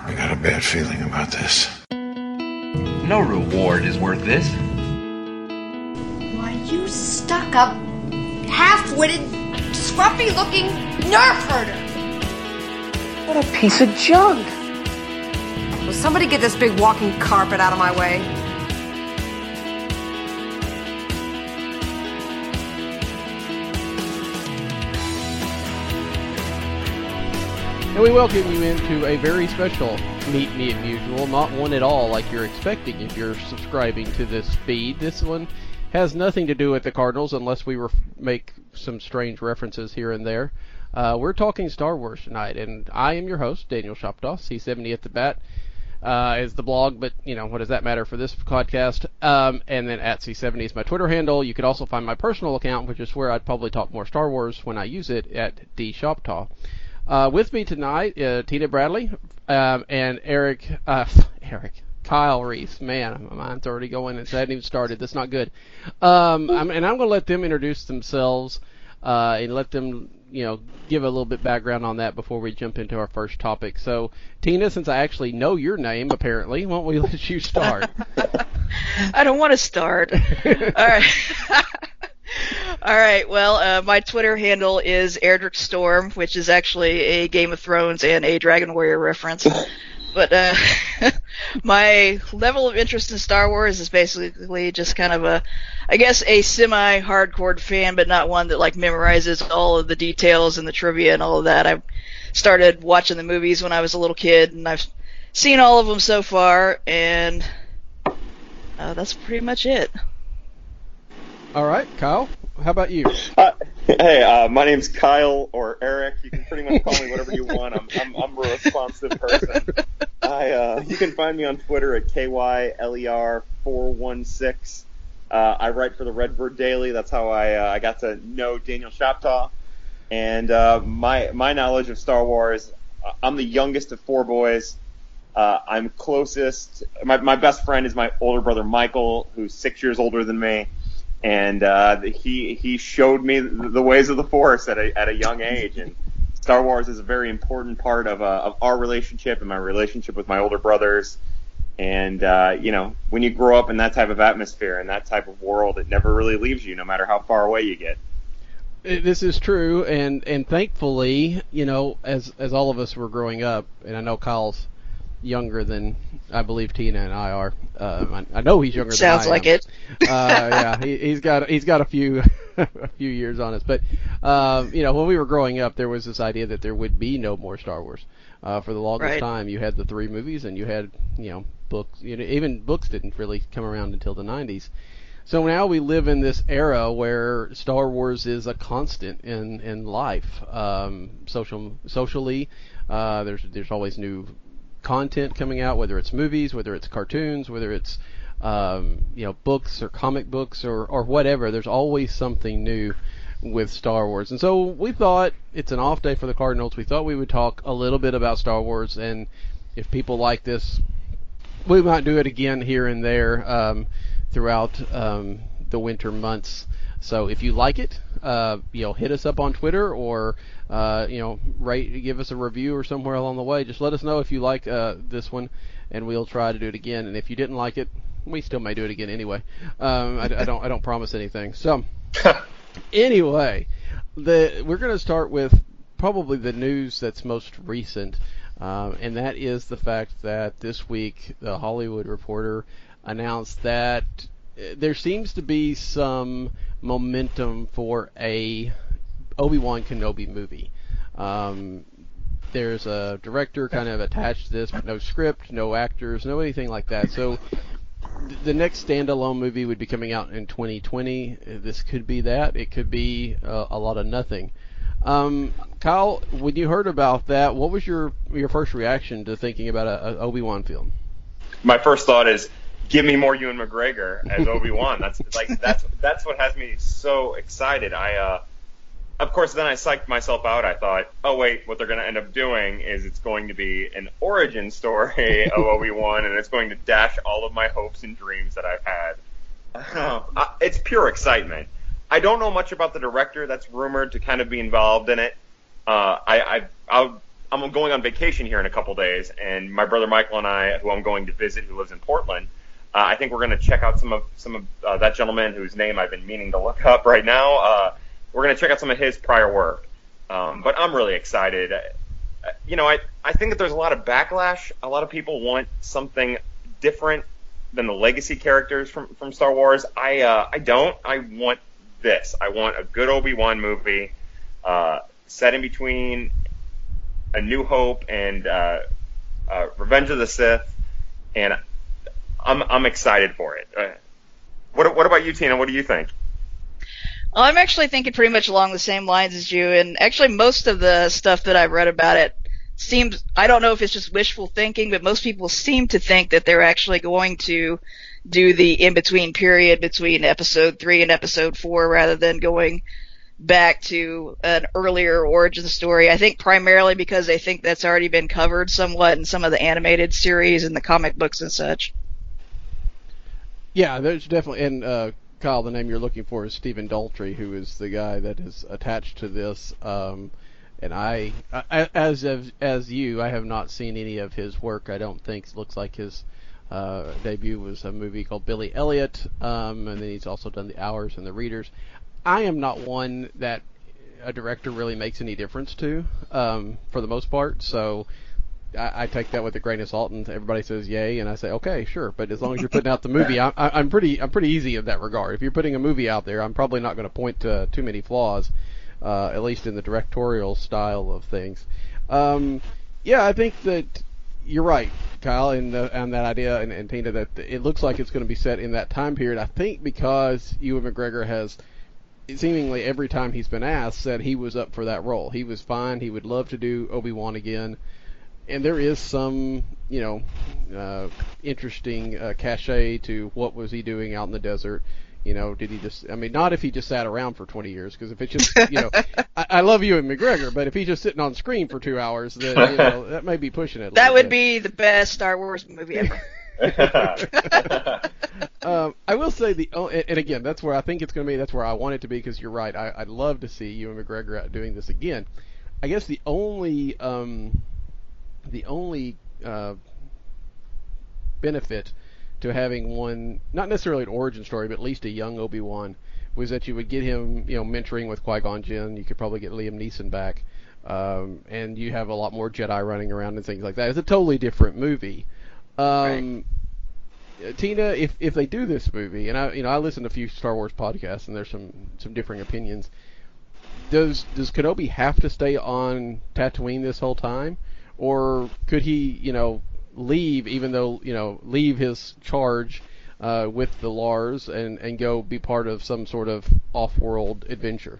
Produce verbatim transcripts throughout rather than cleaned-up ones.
I got a bad feeling about this. No reward is worth this. Why, you stuck-up, half-witted, scruffy-looking nerf herder! What a piece of junk! Will somebody get this big walking carpet out of my way? And we welcome you into a very special Meet Me at Mutual, not one at all like you're expecting if you're subscribing to this feed. This one has nothing to do with the Cardinals unless we ref- make some strange references here and there. Uh, we're talking Star Wars tonight, and I am your host, Daniel Shoptaw, C seventy at the bat. Uh, is the blog, but, you know, what does that matter for this podcast? Um, and then at C seventy is my Twitter handle. You could also find my personal account, which is where I'd probably talk more Star Wars when I use it, at D Shoptaw. Uh, with me tonight, uh, Tina Bradley, um, and Eric, uh, Eric, Kyle Reese. Man, my mind's already going. It hadn't even started. That's not good. Um, I'm, and I'm going to let them introduce themselves, uh, and let them, you know, give a little bit background on that before we jump into our first topic. So, Tina, since I actually know your name, apparently, why don't we let you start? I don't want to start. All right. All right, well, uh, my Twitter handle is Erdrick Storm, which is actually a Game of Thrones and a Dragon Warrior reference. But uh, my level of interest in Star Wars is basically just kind of a, I guess, a semi-hardcore fan, but not one that, like, memorizes all of the details and the trivia and all of that. I started watching the movies when I was a little kid, and I've seen all of them so far, and uh, that's pretty much it. All right, Kyle, how about you? Uh, hey, uh, my name's Kyle, or Eric. You can pretty much call me whatever you want. I'm I'm, I'm a responsive person. I uh, you can find me on Twitter at K Y L E R four one six. Uh, I write for the Redbird Daily. That's how I uh, I got to know Daniel Shoptaw. And uh, my my knowledge of Star Wars, I'm the youngest of four boys. Uh, I'm closest. My my best friend is my older brother Michael, who's six years older than me. And uh, he he showed me the ways of the Force at a at a young age, and Star Wars is a very important part of uh, of our relationship and my relationship with my older brothers. And uh, you know, when you grow up in that type of atmosphere and that type of world, it never really leaves you, no matter how far away you get. This is true, and and thankfully, you know, as as all of us were growing up, and I know Kyle's younger than I believe Tina and I are. Uh, I, I know he's younger Sounds than I like am. it. uh, yeah, he, he's got he's got a few a few years on us. But um, you know, when we were growing up, there was this idea that there would be no more Star Wars. Uh, for the longest Right. time, you had the three movies, and you had you know books. You know, even books didn't really come around until the nineties. So now we live in this era where Star Wars is a constant in in life. Um, social socially, uh, there's there's always new content coming out, whether it's movies, whether it's cartoons, whether it's um, you know books or comic books or, or whatever. There's always something new with Star Wars, and so we thought it's an off day for the Cardinals. We thought we would talk a little bit about Star Wars, and if people like this, we might do it again here and there um, throughout um, the winter months. So if you like it, uh, you know, hit us up on Twitter or, uh, you know, rate, give us a review or somewhere along the way. Just let us know if you like uh, this one, and we'll try to do it again. And if you didn't like it, we still may do it again anyway. Um, I, I don't, I don't promise anything. So anyway, the we're going to start with probably the news that's most recent, um, and that is the fact that this week the Hollywood Reporter announced that there seems to be some momentum for a Obi-Wan Kenobi movie. Um, there's a director kind of attached to this, but no script, no actors, no anything like that. So th- the next standalone movie would be coming out in twenty twenty. This could be that. It could be uh, a lot of nothing. Um, Kyle, when you heard about that, what was your your first reaction to thinking about a, a Obi-Wan film? My first thought is, give me more Ewan McGregor as Obi-Wan. That's like that's that's what has me so excited. I, uh, of course, then I psyched myself out. I thought, oh wait, what they're going to end up doing is it's going to be an origin story of Obi-Wan, and it's going to dash all of my hopes and dreams that I've had. Uh, it's pure excitement. I don't know much about the director that's rumored to kind of be involved in it. Uh, I, I I'll I'm going on vacation here in a couple days, and my brother Michael and I, who I'm going to visit, who lives in Portland, uh, I think we're going to check out some of some of uh, that gentleman whose name I've been meaning to look up right now. Uh, we're going to check out some of his prior work. Um, but I'm really excited. Uh, you know, I, I think that there's a lot of backlash. A lot of people want something different than the legacy characters from, from Star Wars. I uh, I don't. I want this. I want a good Obi-Wan movie uh, set in between A New Hope and uh, uh, Revenge of the Sith, and I'm I'm excited for it. Uh, what what about you, Tina? What do you think? Well, I'm actually thinking pretty much along the same lines as you, and actually most of the stuff that I've read about it seems, I don't know if it's just wishful thinking, but most people seem to think that they're actually going to do the in-between period between episode three and episode four rather than going back to an earlier origin story. I think primarily because they think that's already been covered somewhat in some of the animated series and the comic books and such. Yeah, there's definitely, and uh, Kyle, the name you're looking for is Stephen Daldry, who is the guy that is attached to this. Um, and I, I, as of, as you, I have not seen any of his work. I don't think. It looks like his uh, debut was a movie called Billy Elliot, um, and then he's also done The Hours and The Readers. I am not one that a director really makes any difference to, um, for the most part. So I, I take that with a grain of salt, and everybody says yay, and I say okay, sure. But as long as you're putting out the movie, I, I, I'm pretty, I'm pretty easy in that regard. If you're putting a movie out there, I'm probably not going to point to too many flaws, uh, at least in the directorial style of things. Um, yeah, I think that you're right, Kyle, and on that idea, and, and Tina, that it looks like it's going to be set in that time period. I think because Ewan McGregor has, seemingly every time he's been asked, said he was up for that role. He was fine. He would love to do Obi-Wan again. And there is some, you know, uh, interesting uh, cachet to what was he doing out in the desert. You know, did he just, I mean, not if he just sat around for twenty years, because if it's just, you know, I, I love Ewan McGregor, but if he's just sitting on screen for two hours, then, you know, that may be pushing it a That would bit. be the best Star Wars movie ever. um, I will say the, oh, and, and again, that's where I think it's going to be. That's where I want it to be, because you're right. I, I'd love to see Ewan McGregor out doing this again. I guess the only, um, the only uh, benefit to having one, not necessarily an origin story, but at least a young Obi-Wan, was that you would get him, you know, mentoring with Qui-Gon Jinn. You could probably get Liam Neeson back, um, and you have a lot more Jedi running around and things like that. It's a totally different movie. Um, right. Tina, if if they do this movie, and I, you know, I listen to a few Star Wars podcasts, and there's some some differing opinions. Does does Kenobi have to stay on Tatooine this whole time, or could he, you know, leave, even though, you know, leave his charge uh, with the Lars and and go be part of some sort of off-world adventure?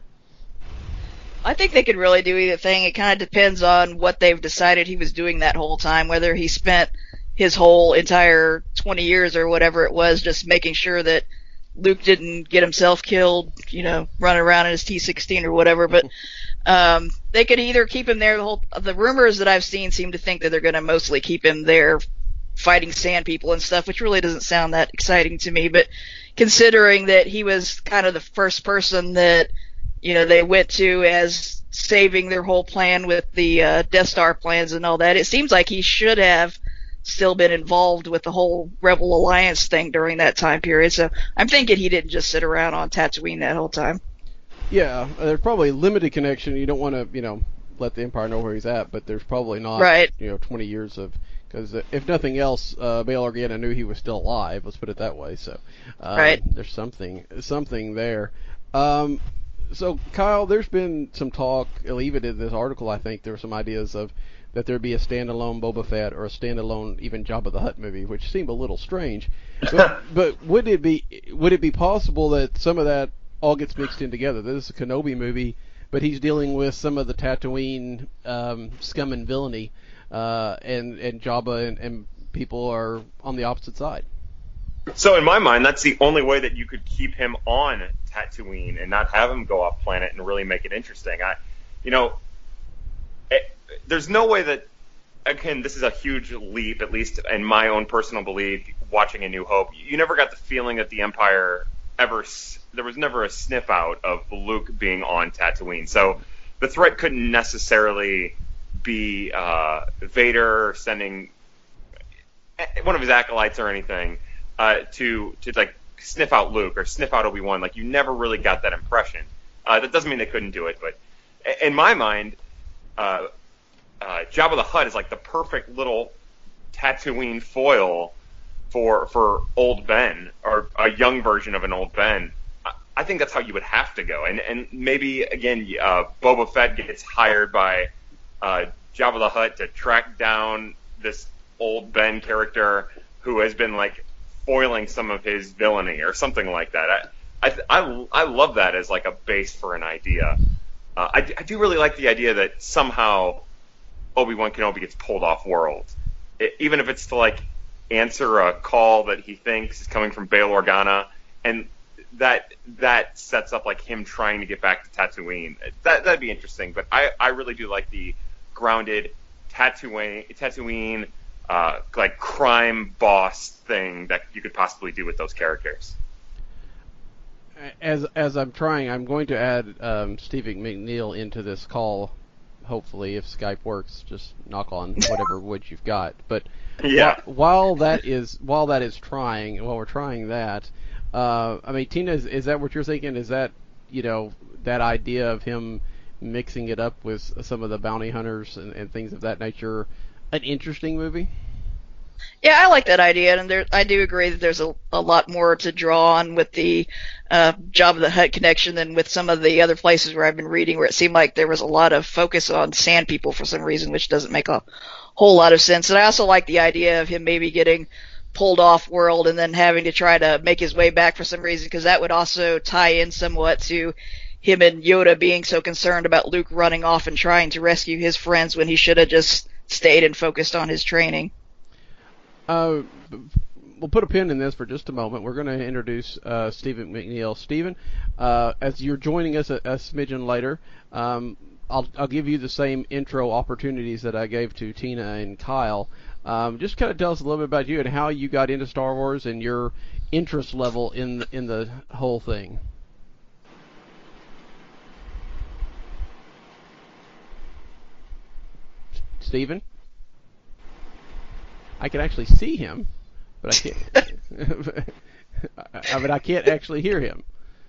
I think they could really do either thing. It kind of depends on what they've decided he was doing that whole time, whether he spent his whole entire twenty years or whatever it was just making sure that Luke didn't get himself killed, you know, running around in his T sixteen or whatever. But um, they could either keep him there the whole. The rumors that I've seen seem to think that they're going to mostly keep him there fighting sand people and stuff, which really doesn't sound that exciting to me. But considering that he was kind of the first person that, you know, they went to as saving their whole plan with the uh, Death Star plans and all that, it seems like he should have still been involved with the whole Rebel Alliance thing during that time period. So I'm thinking he didn't just sit around on Tatooine that whole time. Yeah, there's probably limited connection. You don't want to, you know, let the Empire know where he's at, but there's probably not, right. you know, twenty years of, because if nothing else, uh, Bail Organa knew he was still alive. Let's put it that way. So, uh, right. there's something, something there. Um, so Kyle, there's been some talk, even in this article, I think there were some ideas of that there'd be a standalone Boba Fett or a standalone even Jabba the Hutt movie, which seemed a little strange. But, but would it be would it be possible that some of that all gets mixed in together? This is a Kenobi movie, but he's dealing with some of the Tatooine um, scum and villainy, uh, and and Jabba and, and people are on the opposite side. So in my mind, that's the only way that you could keep him on Tatooine and not have him go off planet and really make it interesting. I, you know. It, There's no way that, again, this is a huge leap, at least in my own personal belief, watching A New Hope. You never got the feeling that the Empire ever, there was never a sniff out of Luke being on Tatooine. So the threat couldn't necessarily be uh, Vader sending one of his acolytes or anything uh, to to like sniff out Luke or sniff out Obi-Wan. Like, you never really got that impression. Uh, that doesn't mean they couldn't do it, but in my mind, uh, uh, Jabba the Hutt is like the perfect little Tatooine foil for for old Ben, or a young version of an old Ben. I, I think that's how you would have to go. And and maybe, again, uh, Boba Fett gets hired by uh, Jabba the Hutt to track down this old Ben character who has been, like, foiling some of his villainy or something like that. I I, I, I love that as, like, a base for an idea. Uh, I, I do really like the idea that somehow Obi-Wan Kenobi gets pulled off world. It, even if it's to, like, answer a call that he thinks is coming from Bail Organa, and that that sets up, like, him trying to get back to Tatooine. That, that'd be interesting, but I, I really do like the grounded Tatooine, Tatooine uh, like, crime boss thing that you could possibly do with those characters. As as I'm trying, I'm going to add um, Stephen McNeil into this call. Hopefully, if Skype works, just knock on whatever wood you've got. But yeah. while, while that is while that is trying, while we're trying that, uh, I mean, Tina, is, is that what you're thinking? Is that, you know, that idea of him mixing it up with some of the bounty hunters and, and things of that nature an interesting movie? Yeah, I like that idea, and there, I do agree that there's a, a lot more to draw on with the uh, Jabba the Hutt connection than with some of the other places where I've been reading, where it seemed like there was a lot of focus on Sand People for some reason, which doesn't make a whole lot of sense. And I also like the idea of him maybe getting pulled off world and then having to try to make his way back for some reason, because that would also tie in somewhat to him and Yoda being so concerned about Luke running off and trying to rescue his friends when he should have just stayed and focused on his training. Uh, we'll put a pin in this for just a moment. We're going to introduce uh, Stephen McNeil. Stephen, uh, as you're joining us a, a smidgen later, um, I'll, I'll give you the same intro opportunities that I gave to Tina and Kyle. Um, just kind of tell us a little bit about you and how you got into Star Wars and your interest level in in the whole thing. Stephen? I can actually see him, but I can't. I mean, I can't actually hear him.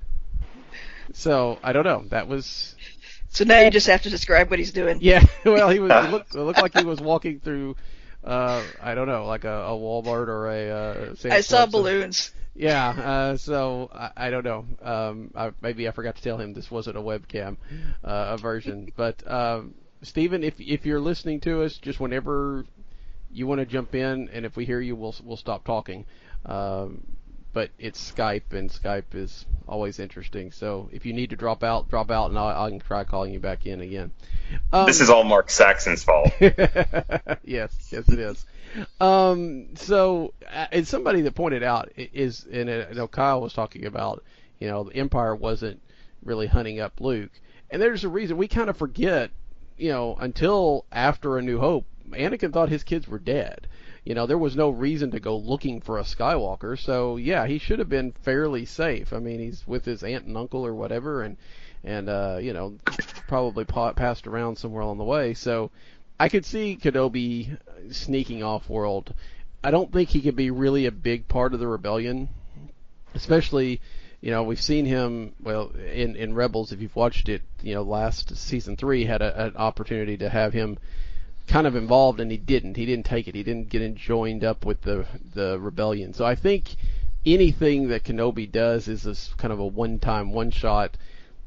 So I don't know. That was. So now you just have to describe what he's doing. Yeah. Well, he was. It looked, it looked like he was walking through. Uh, I don't know, like a, a Walmart or a. Uh, Sam's I saw Club. balloons. Yeah. Uh, so I, I don't know. Um, I, maybe I forgot to tell him this wasn't a webcam uh, version. But um, Stephen, if if you're listening to us, just whenever you want to jump in, and if we hear you, we'll we'll stop talking. Um, but it's Skype, and Skype is always interesting. So if you need to drop out, drop out, and I'll, I can try calling you back in again. Um, this is all Mark Saxon's fault. yes, yes, it is. Um, so, uh, and somebody that pointed out is, and uh, you know, Kyle was talking about, you know, the Empire wasn't really hunting up Luke, and there's a reason we kind of forget, you know, until after A New Hope, Anakin thought his kids were dead. You know, there was no reason to go looking for a Skywalker, so yeah, he should have been fairly safe. I mean, he's with his aunt and uncle or whatever, and and uh, you know, probably pa- passed around somewhere along the way. So I could see Kenobi sneaking off world. I don't think he could be really a big part of the rebellion, especially, you know, we've seen him, well, in, in Rebels, if you've watched it, you know, last season three had a, an opportunity to have him kind of involved, and he didn't. He didn't take it. He didn't get in joined up with the the rebellion. So I think anything that Kenobi does is this kind of a one-time, one-shot,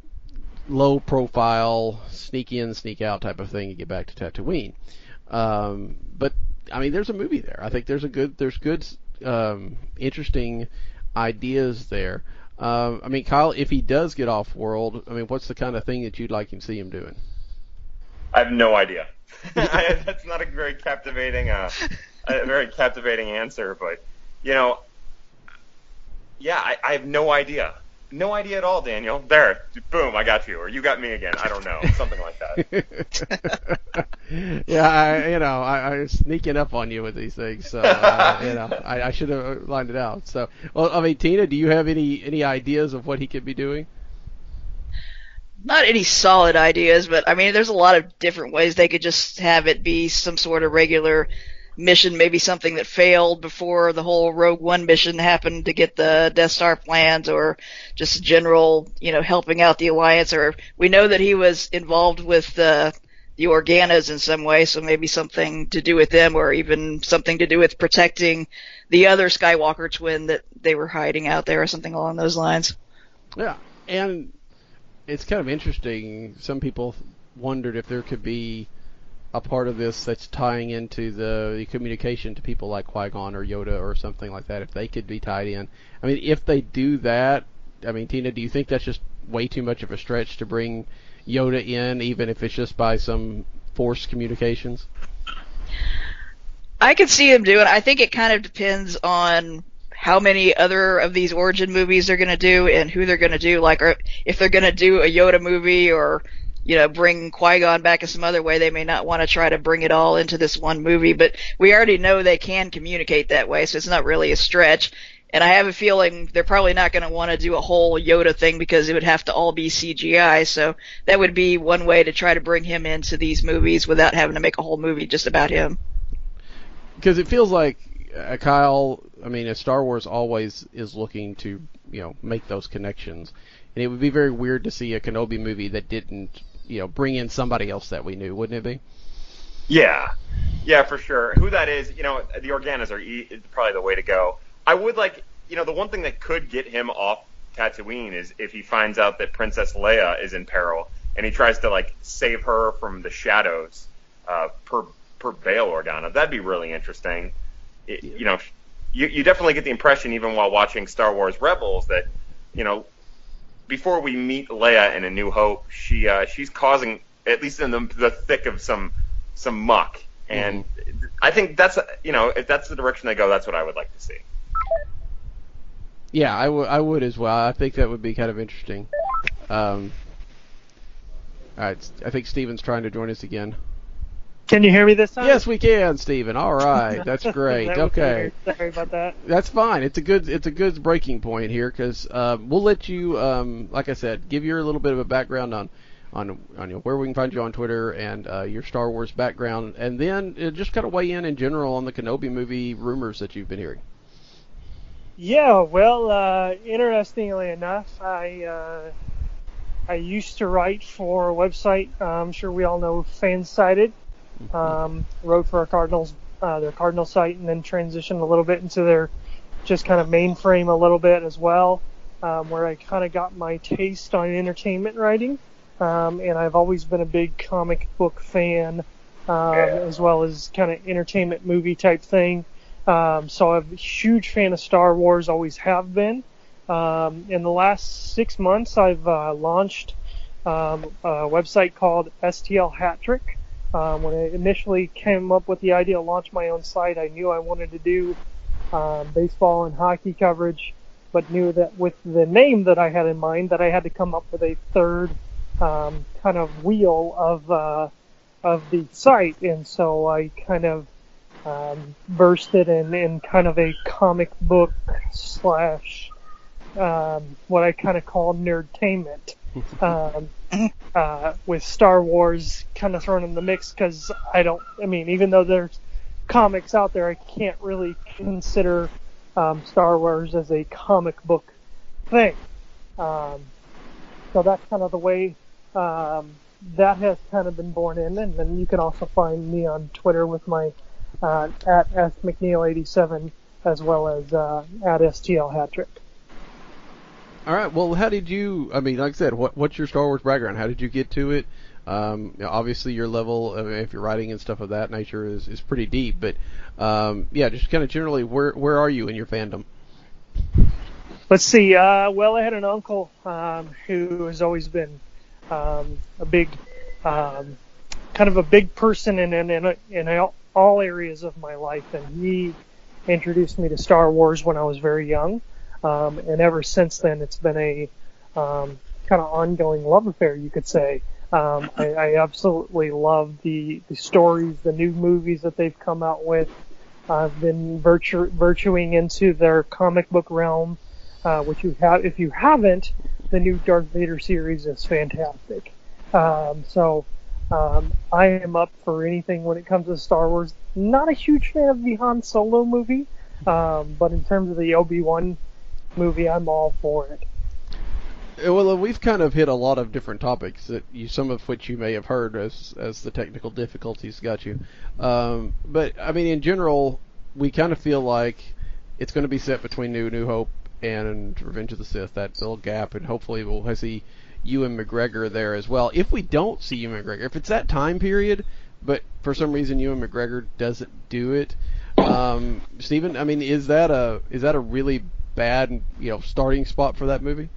low-profile, sneak in, sneak out type of thing. You get back to Tatooine. Um, but I mean, there's a movie there. I think there's a good, there's good, um, interesting ideas there. Um, I mean, Kyle, if he does get off world, I mean, what's the kind of thing that you'd like to see him doing? I have no idea. I, that's not a very captivating, uh, a very captivating answer, but you know, yeah, I, I have no idea, no idea at all, Daniel. There, boom, I got you, or you got me again. I don't know, something like that. yeah, I, you know, I, I was sneaking up on you with these things, so uh, you know, I, I should have lined it out. So, well, I mean, Tina, do you have any any ideas of what he could be doing? not any solid ideas, but I mean, there's a lot of different ways they could just have it be some sort of regular mission, maybe something that failed before the whole Rogue One mission happened to get the Death Star plans, or just general, you know, helping out the Alliance. Or we know that he was involved with uh, the Organas in some way, so maybe something to do with them, or even something to do with protecting the other Skywalker twin that they were hiding out there, or something along those lines. Yeah, and it's kind of interesting. Some people wondered if there could be a part of this that's tying into the, the communication to people like Qui-Gon or Yoda or something like that, if they could be tied in. I mean, if they do that, I mean, Tina, do you think that's just way too much of a stretch to bring Yoda in, even if it's just by some Force communications? I could see him doing it. I think it kind of depends on how many other of these origin movies they're going to do and who they're going to do. Like, or if they're going to do a Yoda movie, or you know, bring Qui-Gon back in some other way, they may not want to try to bring it all into this one movie, but we already know they can communicate that way, so it's not really a stretch. And I have a feeling they're probably not going to want to do a whole Yoda thing, because it would have to all be C G I, so that would be one way to try to bring him into these movies without having to make a whole movie just about him. Because it feels like, uh, Kyle, I mean, Star Wars always is looking to, you know, make those connections. And it would be very weird to see a Kenobi movie that didn't, you know, bring in somebody else that we knew, wouldn't it be? Yeah, yeah, for sure. Who that is, you know, the Organas are e- probably the way to go. I would like, you know, the one thing that could get him off Tatooine is if he finds out that Princess Leia is in peril, and he tries to, like, save her from the shadows uh, per per Bail Organa. That'd be really interesting. It, you know, you, you definitely get the impression, even while watching Star Wars Rebels, that, you know, before we meet Leia in A New Hope, she uh, she's causing, at least in the, the thick of some some muck, and mm-hmm. I think that's, you know, if that's the direction they go, that's what I would like to see. Yeah, I would I would as well. I think that would be kind of interesting. Um, all right, I think Steven's trying to join us again. Can you hear me this time? Yes, we can, Steven. All right, that's great. that okay, sorry about that. That's fine. It's a good it's a good breaking point here, because uh, we'll let you, um, like I said, give your little bit of a background on on, on you know, where we can find you on Twitter, and uh, your Star Wars background, and then uh, just kind of weigh in in general on the Kenobi movie rumors that you've been hearing. Yeah, well, uh, interestingly enough, I uh, I used to write for a website. Uh, I'm sure we all know Fansided. Um, wrote for our Cardinals, uh, their Cardinal site, and then transitioned a little bit into their just kind of mainframe a little bit as well, um, where I kind of got my taste on entertainment writing. Um, and I've always been a big comic book fan, um, as well as kind of entertainment movie type thing. Um, so I'm a huge fan of Star Wars, always have been. Um, in the last six months, I've uh, launched um, a website called S T L Hat-Trick. Um, when I initially came up with the idea to launch my own site, I knew I wanted to do um, baseball and hockey coverage, but knew that with the name that I had in mind, that I had to come up with a third um, kind of wheel of uh, of the site, and so I kind of um, bursted in, in kind of a comic book slash um, what I kind of call nerdtainment. Um, uh, with Star Wars kind of thrown in the mix, because I don't, I mean, even though there's comics out there, I can't really consider um, Star Wars as a comic book thing. Um, so that's kind of the way um, that has kind of been born in, and then you can also find me on Twitter with my uh, at S McNeil eighty-seven, as well as uh, at S T L Hat-Trick. All right. Well, how did you? I mean, like I said, what what's your Star Wars background? How did you get to it? Um, you know, obviously, your level of, if you're writing and stuff of that nature is, is pretty deep. But um, yeah, just kind of generally, where where are you in your fandom? Let's see. Uh, well, I had an uncle um, who has always been um, a big, um, kind of a big person in in in, in all areas of my life, and he introduced me to Star Wars when I was very young. Um, and ever since then, it's been a um, kind of ongoing love affair, you could say. Um, I, I absolutely love the, the stories, the new movies that they've come out with. I've been virtu- virtuing into their comic book realm, uh, which you have. If you haven't, the new Darth Vader series is fantastic. Um, so um, I am up for anything when it comes to Star Wars. Not a huge fan of the Han Solo movie, um, but in terms of the Obi-Wan movie, I'm all for it. Well, we've kind of hit a lot of different topics that you, some of which you may have heard as as the technical difficulties got you. Um, but I mean, in general, we kind of feel like it's going to be set between New New Hope and Revenge of the Sith, that little gap, and hopefully we'll see Ewan McGregor there as well. If we don't see Ewan McGregor, if it's that time period, but for some reason Ewan McGregor doesn't do it, um, Stephen, I mean, is that a is that a really bad, you know, starting spot for that movie?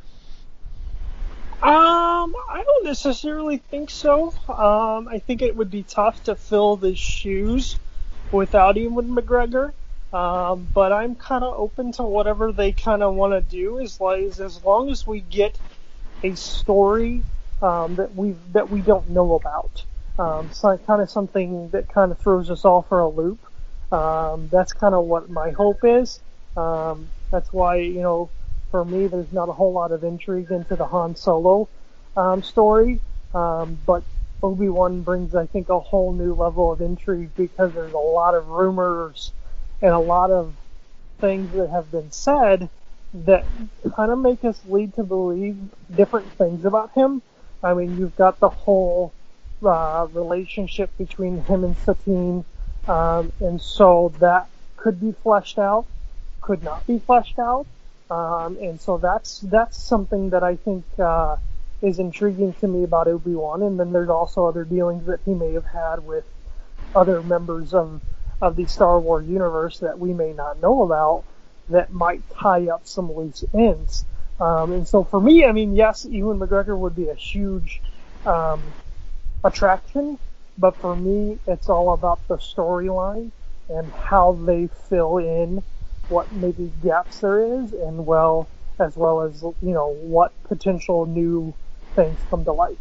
Um, I don't necessarily think so. Um, I think it would be tough to fill the shoes without Ewan McGregor. Um, but I'm kind of open to whatever they kind of want to do, as like as long as we get a story um, that we that we don't know about. Um, so kind of something that kind of throws us all for a loop. Um, that's kind of what my hope is. Um, that's why, you know, for me, there's not a whole lot of intrigue into the Han Solo um, story. Um, but Obi-Wan brings, I think, a whole new level of intrigue because there's a lot of rumors and a lot of things that have been said that kind of make us lead to believe different things about him. I mean, you've got the whole uh, relationship between him and Satine, um, and so that could be fleshed out, could not be fleshed out, um, and so that's that's something that I think uh, is intriguing to me about Obi-Wan. And then there's also other dealings that he may have had with other members of of the Star Wars universe that we may not know about that might tie up some loose ends. Um, and so for me, I mean, yes, Ewan McGregor would be a huge um, attraction, but for me, it's all about the storyline and how they fill in what maybe gaps there is, and well, as well as, you know, what potential new things come to light.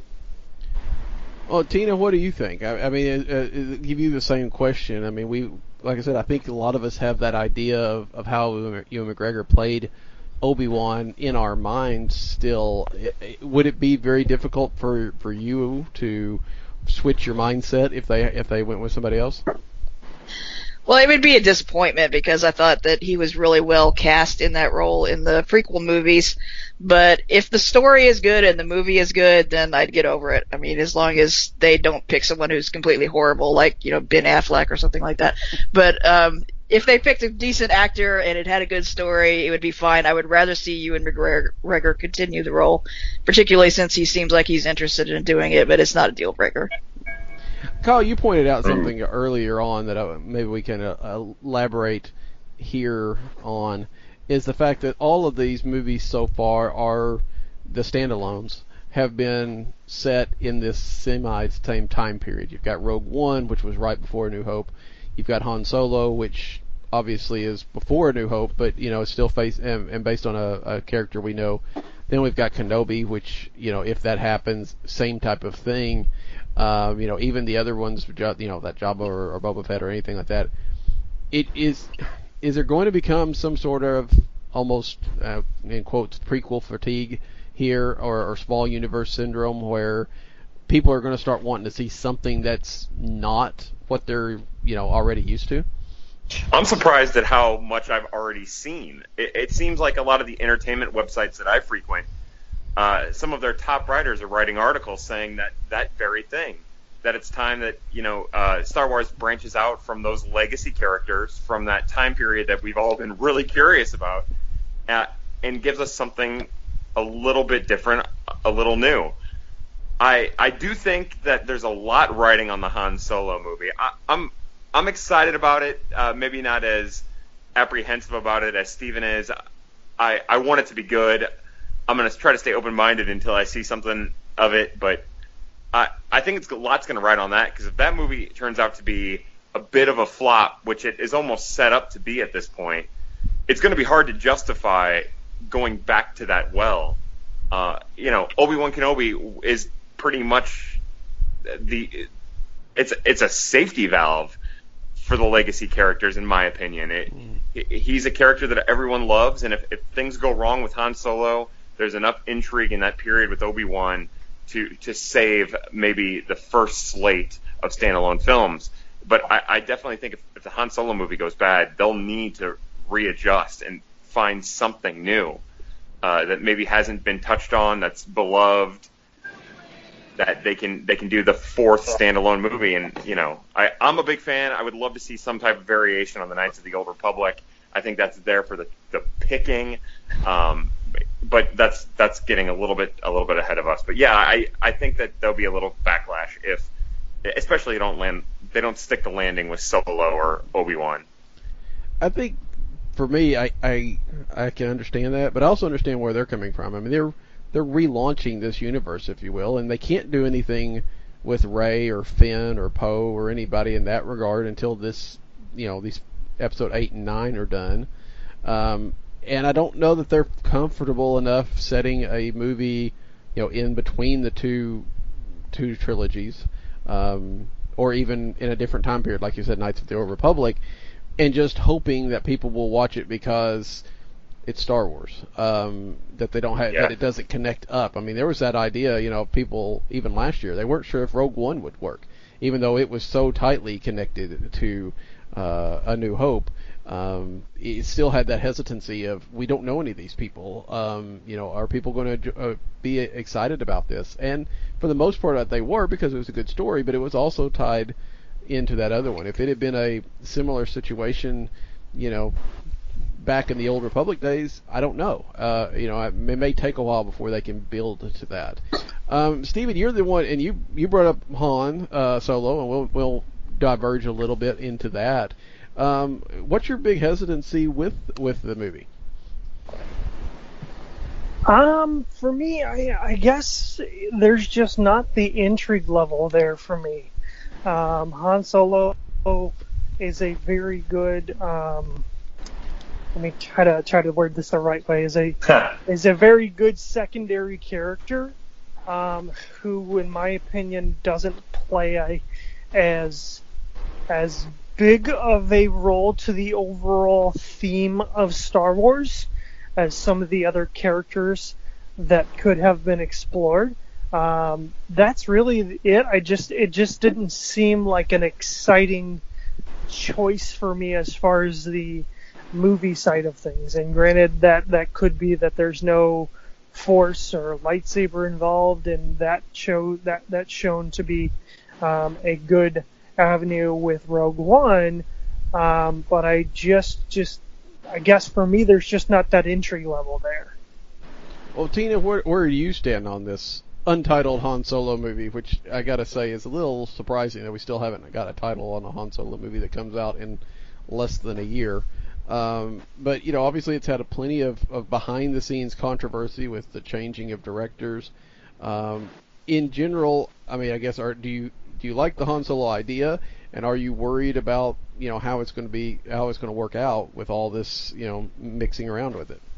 Well, Tina, what do you think? I, I mean, uh, uh, give you the same question. I mean, we, like I said, I think a lot of us have that idea of, of how Ewan McGregor played Obi-Wan in our minds still. It, it, would it be very difficult for, for you to switch your mindset if they if they went with somebody else? Well, it would be a disappointment because I thought that he was really well cast in that role in the prequel movies. But if the story is good and the movie is good, then I'd get over it. I mean, as long as they don't pick someone who's completely horrible, like, you know, Ben Affleck or something like that. But um, if they picked a decent actor and it had a good story, it would be fine. I would rather see Ewan McGregor continue the role, particularly since he seems like he's interested in doing it, but it's not a deal breaker. Kyle, you pointed out something earlier on that I, maybe we can uh, elaborate here on, is the fact that all of these movies so far are the standalones, have been set in this semi-same time period. You've got Rogue One, which was right before A New Hope. You've got Han Solo, which obviously is before A New Hope, but, you know, it's still face and, and based on a, a character we know. Then we've got Kenobi, which, you know, if that happens, same type of thing. Um, you know, even the other ones, you know, that Jabba or, or Boba Fett or anything like that. It is, is there going to become some sort of almost, uh, in quotes, prequel fatigue here, or, or small universe syndrome, where people are going to start wanting to see something that's not what they're, you know, already used to? I'm surprised at how much I've already seen. It, it seems like a lot of the entertainment websites that I frequent, Uh, some of their top writers are writing articles saying that that very thing, that it's time that, you know, uh, Star Wars branches out from those legacy characters from that time period that we've all been really curious about, uh, and gives us something a little bit different, a little new. I I do think that there's a lot riding on the Han Solo movie. I, I'm I'm excited about it, uh, maybe not as apprehensive about it as Steven is. I, I want it to be good. I'm going to try to stay open-minded until I see something of it, but I I think it's a lot's going to ride on that, because if that movie turns out to be a bit of a flop, which it is almost set up to be at this point, it's going to be hard to justify going back to that well. Uh, you know, Obi-Wan Kenobi is pretty much the it's it's a safety valve for the legacy characters, in my opinion. It, mm. it, he's a character that everyone loves, and if, if things go wrong with Han Solo, there's enough intrigue in that period with Obi-Wan to to save maybe the first slate of standalone films. But I, I definitely think if, if the Han Solo movie goes bad, they'll need to readjust and find something new uh, that maybe hasn't been touched on, that's beloved, that they can they can do the fourth standalone movie. And you know, I, I'm a big fan. I would love to see some type of variation on the Knights of the Old Republic. I think that's there for the, the picking. Um, but that's that's getting a little bit a little bit ahead of us. But yeah, I, I think that there'll be a little backlash if, especially they don't land they don't stick the landing with Solo or Obi-Wan. I think for me, I, I I can understand that, but I also understand where they're coming from. I mean, they're they're relaunching this universe, if you will, and they can't do anything with Rey or Finn or Poe or anybody in that regard until this, you know, these episode eight and nine are done. Um, and I don't know that they're comfortable enough setting a movie, you know, in between the two two trilogies, um, or even in a different time period, like you said, Knights of the Old Republic, and just hoping that people will watch it because it's Star Wars, um, that they don't have, yeah. that it doesn't connect up. I mean, there was that idea, you know, people even last year, they weren't sure if Rogue One would work, even though it was so tightly connected to uh, A New Hope. Um, it still had that hesitancy of, we don't know any of these people. Um, you know, are people going to uh, be excited about this? And for the most part, they were, because it was a good story, but it was also tied into that other one. If it had been a similar situation, you know, back in the Old Republic days, I don't know. Uh, you know, it may take a while before they can build to that. Um, Steven, you're the one, and you you brought up Han uh, Solo, and we'll we'll diverge a little bit into that. Um, what's your big hesitancy with with the movie? Um, for me, I I guess there's just not the intrigue level there for me. Um, Han Solo is a very good. Um, let me try to try to word this the right way. Is a is a very good secondary character, um, who, in my opinion, doesn't play a, as as big of a role to the overall theme of Star Wars as some of the other characters that could have been explored. Um, that's really it. I just it just didn't seem like an exciting choice for me as far as the movie side of things. And granted, that that could be that there's no force or lightsaber involved, and that show that that's shown to be um, a good avenue with Rogue One. Um, but I just just I guess for me, there's just not that entry level there. Well, Tina, where where do you stand on this untitled Han Solo movie, which I gotta say is a little surprising that we still haven't got a title on a Han Solo movie that comes out in less than a year. Um, but, you know, obviously it's had a plenty of, of behind-the-scenes controversy with the changing of directors. Um, in general, I mean, I guess, are, do you do you like the Han Solo idea, and are you worried about, you know, how it's going to be, how it's going to work out with all this, you know, mixing around with it?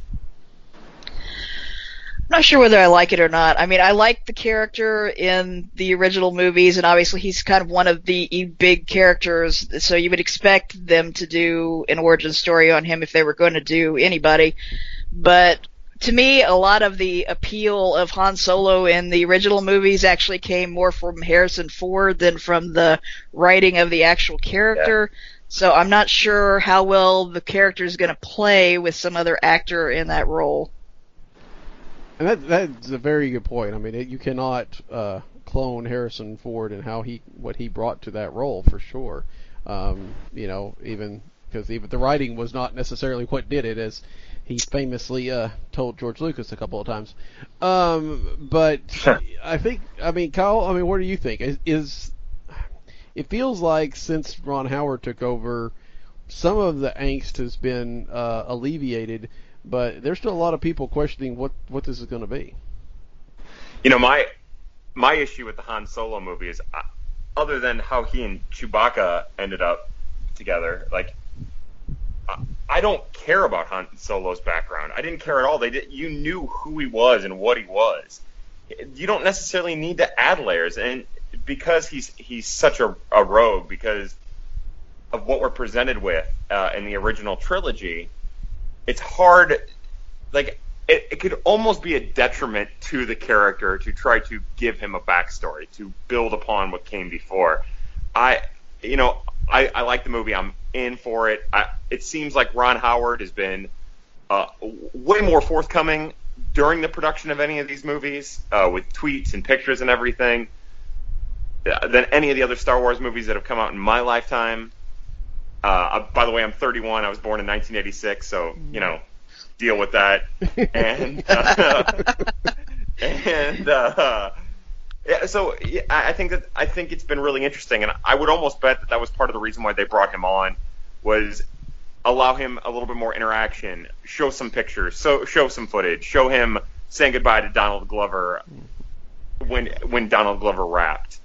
I'm not sure whether I like it or not. I mean, I like the character in the original movies, and obviously he's kind of one of the big characters, so you would expect them to do an origin story on him if they were going to do anybody. But to me, a lot of the appeal of Han Solo in the original movies actually came more from Harrison Ford than from the writing of the actual character. Yeah. So I'm not sure how well the character is going to play with some other actor in that role. And that that's a very good point. I mean, it, you cannot uh, clone Harrison Ford and how he what he brought to that role for sure. Um, you know, even because even the writing was not necessarily what did it, as he famously uh, told George Lucas a couple of times. Um, but I think, I mean, Kyle, I mean, what do you think? Is, is it feels like since Ron Howard took over, some of the angst has been uh, alleviated. But there's still a lot of people questioning what, what this is going to be. You know, my my issue with the Han Solo movie is, uh, other than how he and Chewbacca ended up together, like, uh, I don't care about Han Solo's background. I didn't care at all. They did, you knew who he was and what he was. You don't necessarily need to add layers, and because he's he's such a, a rogue, because of what we're presented with uh, in the original trilogy. It's hard, like, it, it could almost be a detriment to the character to try to give him a backstory, to build upon what came before. I, you know, I, I like the movie. I'm in for it. I, it seems like Ron Howard has been uh, way more forthcoming during the production of any of these movies, uh, with tweets and pictures and everything, uh, than any of the other Star Wars movies that have come out in my lifetime. Uh, by the way, I'm thirty-one. I was born in nineteen eighty-six, so, you know, deal with that. And, uh, and, uh, yeah, so yeah, I think that, I think it's been really interesting, and I would almost bet that that was part of the reason why they brought him on, was allow him a little bit more interaction, show some pictures, so show some footage, show him saying goodbye to Donald Glover when, when Donald Glover rapped.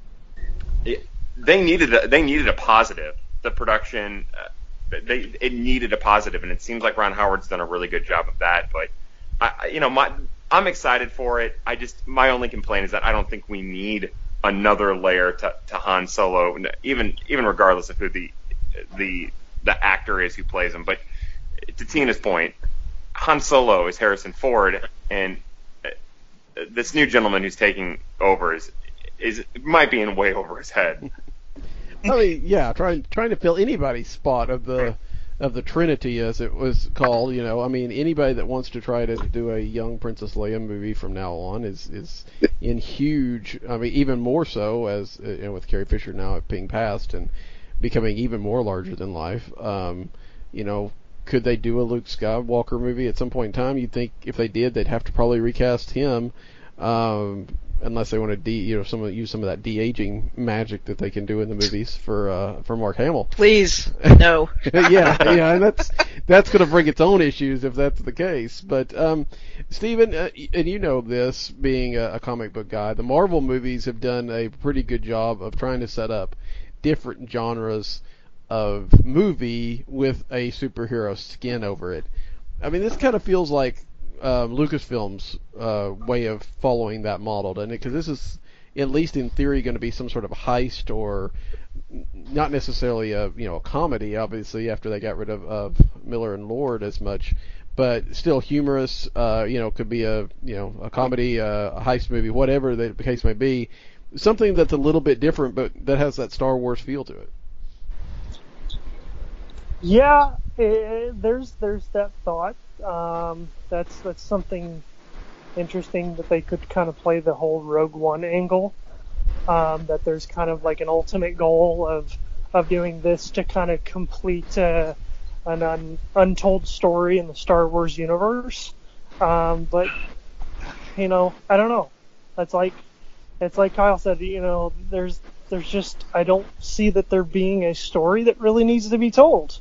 It, they needed a, they needed a positive. The production, uh, they it needed a positive, and it seems like Ron Howard's done a really good job of that. But I, you know, my I'm excited for it. I just my only complaint is that I don't think we need another layer to, to Han Solo, even even regardless of who the the the actor is who plays him. But to Tina's point, Han Solo is Harrison Ford, and this new gentleman who's taking over is is might be in way over his head. I mean, yeah, trying trying to fill anybody's spot of the of the Trinity, as it was called. You know, I mean, anybody that wants to try to do a young Princess Leia movie from now on is is in huge. I mean, even more so as you know, with Carrie Fisher now being passed and becoming even more larger than life. Um, you know, could they do a Luke Skywalker movie at some point in time? You'd think if they did, they'd have to probably recast him. Um, Unless they want to, de, you know, some of, use some of that de-aging magic that they can do in the movies for uh, for Mark Hamill. Please, no. yeah, yeah, and that's that's going to bring its own issues if that's the case. But um, Stephen, uh, and you know this, being a, a comic book guy, the Marvel movies have done a pretty good job of trying to set up different genres of movie with a superhero skin over it. I mean, this kind of feels like Uh, Lucasfilm's uh, way of following that model, doesn't it? Because this is, at least in theory, going to be some sort of heist, or not necessarily a you know a comedy. Obviously, after they got rid of, of Miller and Lord as much, but still humorous. Uh, you know, could be a you know a comedy, uh, a heist movie, whatever the case may be. Something that's a little bit different, but that has that Star Wars feel to it. Yeah, it, there's there's that thought. Um, that's that's something interesting that they could kind of play the whole Rogue One angle. Um, that there's kind of like an ultimate goal of of doing this to kind of complete uh, an un, untold story in the Star Wars universe. Um, but you know, I don't know. That's like it's like Kyle said. You know, there's there's just I don't see that there being a story that really needs to be told.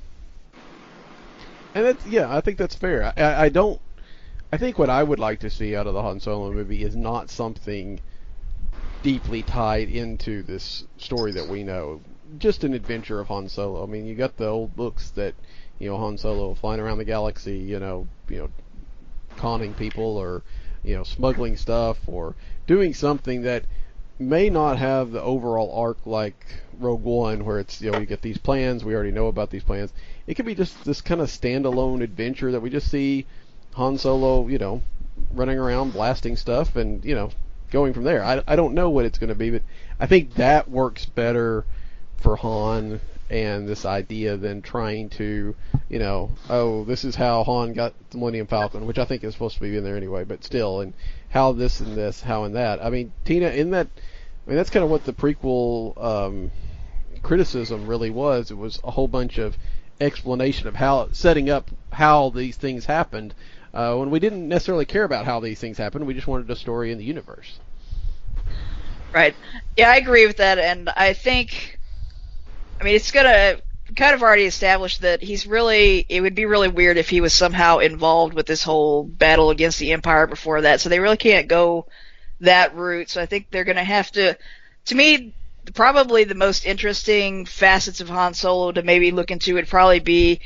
And that's, yeah, I think that's fair. I, I don't. I think what I would like to see out of the Han Solo movie is not something deeply tied into this story that we know. Just an adventure of Han Solo. I mean, you got the old books that you know Han Solo flying around the galaxy, you know, you know, conning people or you know smuggling stuff or doing something that may not have the overall arc like Rogue One, where it's you know you get these plans, we already know about these plans. It could be just this kind of standalone adventure that we just see Han Solo, you know, running around blasting stuff and, you know, going from there. I, I don't know what it's going to be, but I think that works better for Han and this idea than trying to, you know, oh, this is how Han got the Millennium Falcon, which I think is supposed to be in there anyway, but still, and how this and this, how and that. I mean, Tina, in that, I mean, that's kind of what the prequel um, criticism really was. It was a whole bunch of explanation of how setting up how these things happened uh, when we didn't necessarily care about how these things happened. We just wanted a story in the universe. Right. Yeah, I agree with that, and I think, I mean, it's gonna kind of already established that he's really, it would be really weird if he was somehow involved with this whole battle against the Empire before that, so they really can't go that route. So I think they're gonna have to, to me, probably the most interesting facets of Han Solo to maybe look into would probably be,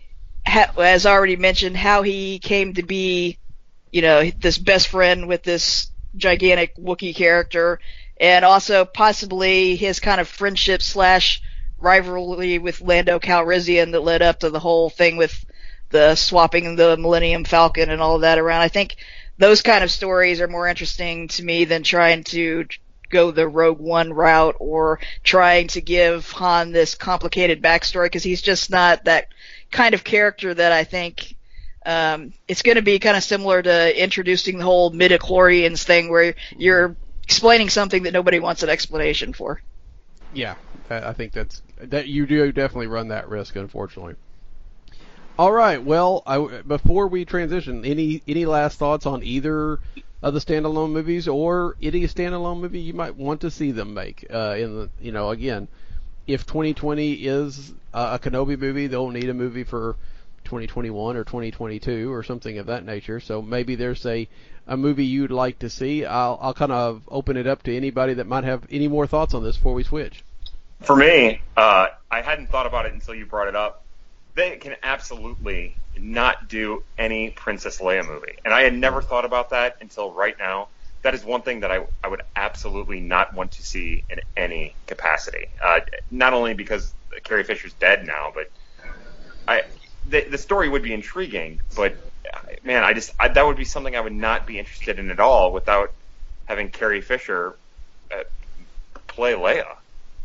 as already mentioned, how he came to be, you know, this best friend with this gigantic Wookiee character, and also possibly his kind of friendship slash rivalry with Lando Calrissian that led up to the whole thing with the swapping the Millennium Falcon and all of that around. I think those kind of stories are more interesting to me than trying to go the Rogue One route or trying to give Han this complicated backstory, because he's just not that kind of character that I think um, it's going to be kind of similar to introducing the whole midichlorians thing where you're explaining something that nobody wants an explanation for. Yeah, I think that's that you do definitely run that risk, unfortunately. All right, well, I, before we transition, any any last thoughts on either of the standalone movies or any standalone movie you might want to see them make? Uh, in the, you know, again, if twenty twenty is a Kenobi movie, they'll need a movie for twenty twenty-one or twenty twenty-two or something of that nature. So maybe there's a, a movie you'd like to see. I'll, I'll kind of open it up to anybody that might have any more thoughts on this before we switch. For me, uh, I hadn't thought about it until you brought it up. They can absolutely not do any Princess Leia movie. And I had never thought about that until right now. That is one thing that I, I would absolutely not want to see in any capacity. Uh, not only because Carrie Fisher's dead now, but I the, the story would be intriguing. But, man, I just I, that would be something I would not be interested in at all without having Carrie Fisher uh, play Leia.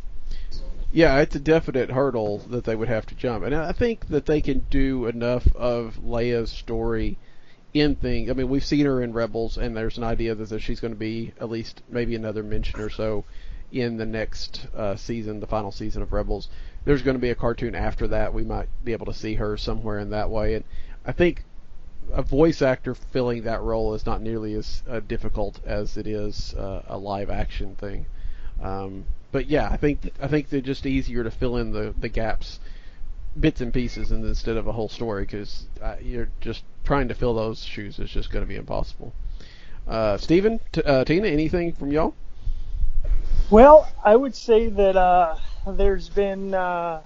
Yeah, it's a definite hurdle that they would have to jump. And I think that they can do enough of Leia's story in things. I mean, we've seen her in Rebels, and there's an idea that she's going to be at least maybe another mention or so in the next uh, season, the final season of Rebels. There's going to be a cartoon after that. We might be able to see her somewhere in that way. And I think a voice actor filling that role is not nearly as uh, difficult as it is uh, a live-action thing. Um But yeah, I think I think they're just easier to fill in the, the gaps, bits and pieces, and instead of a whole story, because uh, you're just trying to fill those shoes is just going to be impossible. Uh, Steven, t- uh, Tina, anything from y'all? Well, I would say that uh, there's been uh,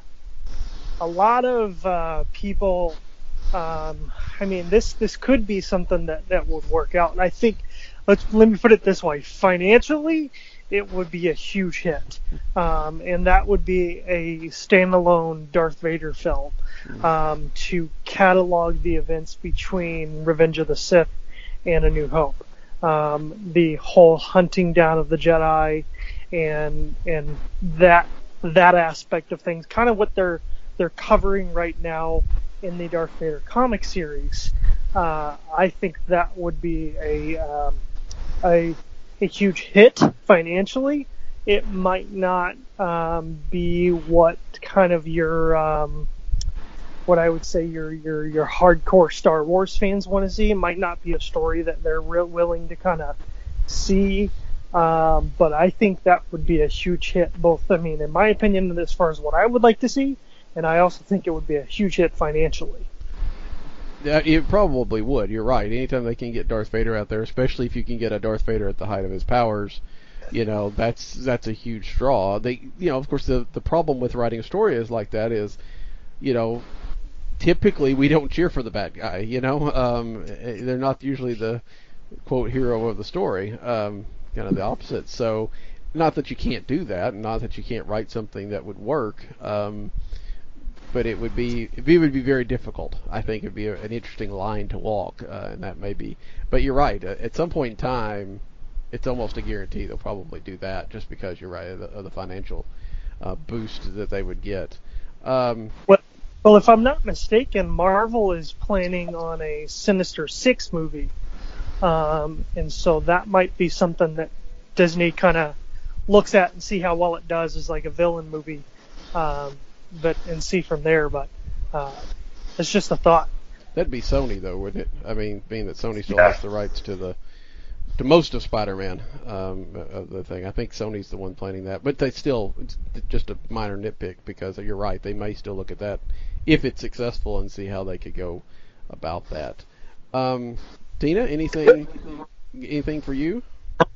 a lot of uh, people. Um, I mean, this this could be something that, that would work out, and I think let's let me put it this way: financially, it would be a huge hit, um, and that would be a standalone Darth Vader film um, to catalog the events between Revenge of the Sith and A New Hope. Um, the whole hunting down of the Jedi and and that that aspect of things, kind of what they're they're covering right now in the Darth Vader comic series. Uh, I think that would be a um, a a huge hit financially. It might not um, be what kind of your um, what I would say your your your hardcore Star Wars fans want to see. It might not be a story that they're real willing to kind of see, um, but I think that would be a huge hit. Both, I mean, in my opinion, as far as what I would like to see, and I also think it would be a huge hit financially. Yeah, it probably would. You're right. Anytime they can get Darth Vader out there, especially if you can get a Darth Vader at the height of his powers, you know, that's that's a huge draw. They, you know, of course, the the problem with writing a story is like that is, you know, typically we don't cheer for the bad guy. You know, um, they're not usually the quote hero of the story. Um, kind of the opposite. So, not that you can't do that, and not that you can't write something that would work. Um, But it would be it would be very difficult. I think it would be a, an interesting line to walk, uh, and that may be. But you're right. At some point in time, it's almost a guarantee they'll probably do that, just because you're right of the, of the financial uh, boost that they would get. Um, well, well, if I'm not mistaken, Marvel is planning on a Sinister Six movie, um, and so that might be something that Disney kind of looks at and see how well it does as like a villain movie. Um, but and see from there, but uh, it's just a thought. That'd be Sony, though, wouldn't it? I mean, being that Sony still yeah. has the rights to the to most of Spider-Man um, of the thing. I think Sony's the one planning that, but they still it's just a minor nitpick, because you're right, they may still look at that if it's successful and see how they could go about that. Um, Tina, anything anything for you?